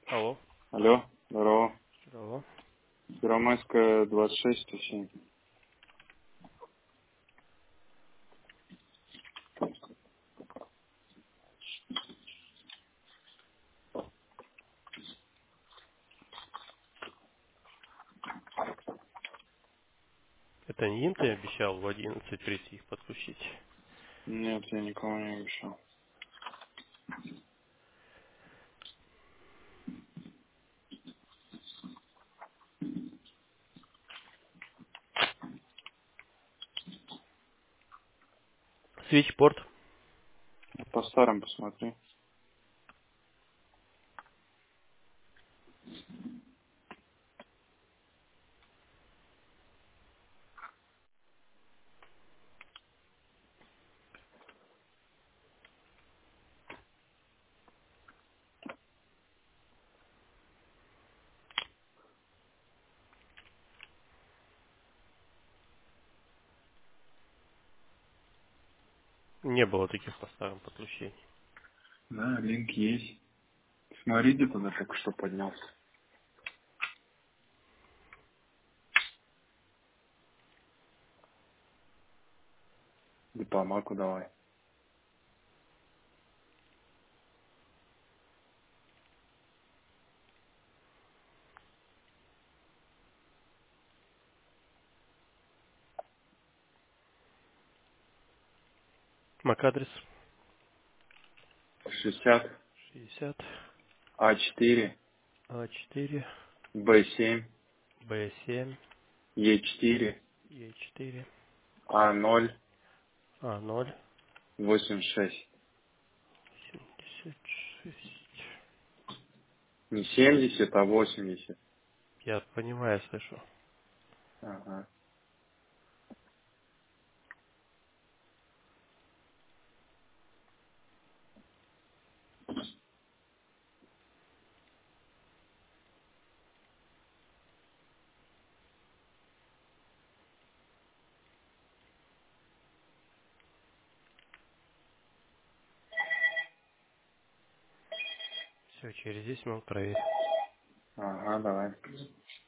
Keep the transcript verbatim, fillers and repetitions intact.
Алло. Алло, здорово. Алло. Первомайская, двадцать шесть, сто семь. Это не им ты обещал в одиннадцать прийти их подключить? Нет, я никого не обещал. Свитчпорт. По старым посмотри. Не было таких по старым подключений. Да, линк есть. Смотри, где туда только что поднялся. Дипломаку давай. Мак-адрес шестьдесят, шестьдесят, а четыре, а четыре, бэ семь, бэ семь, е четыре, е четыре, а ноль, а ноль, восемьдесят шесть. семьдесят шесть. Не семьдесят, а восемьдесят. Я понимаю, слышу. Ага. Все, через десять минут проверь. Ага, давай.